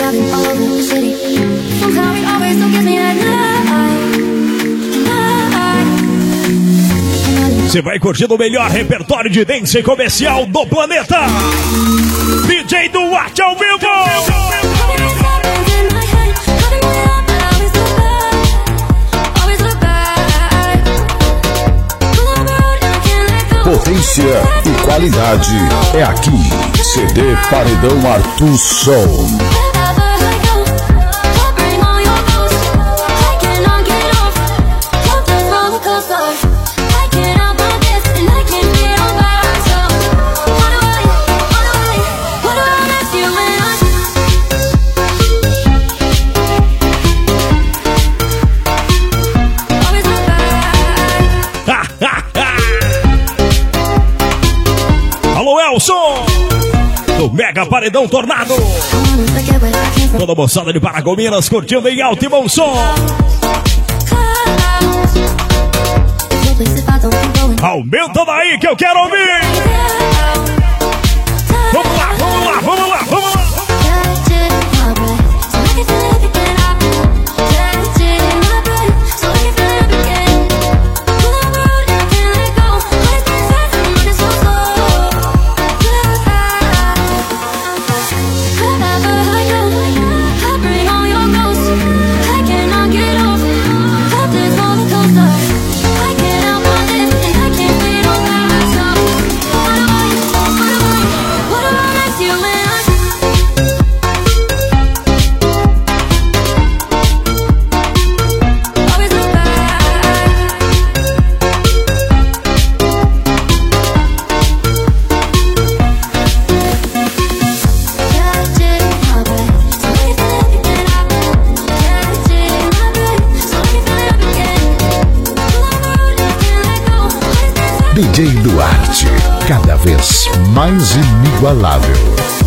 traffic all over the city. Somehow it always still gives me that night. Você vai curtindo o melhor repertório de dance comercial do planeta. DJ Duarte ao vivo. Potência e qualidade é aqui. CD Paredão Arthur Sol. Do Mega Paredão Tornado. Toda a moçada de Paragominas curtindo em alto e bom som. Aumenta daí que eu quero ouvir. Vamos lá, vamos lá, vamos lá, vamos lá. DJ Duarte, cada vez mais inigualável.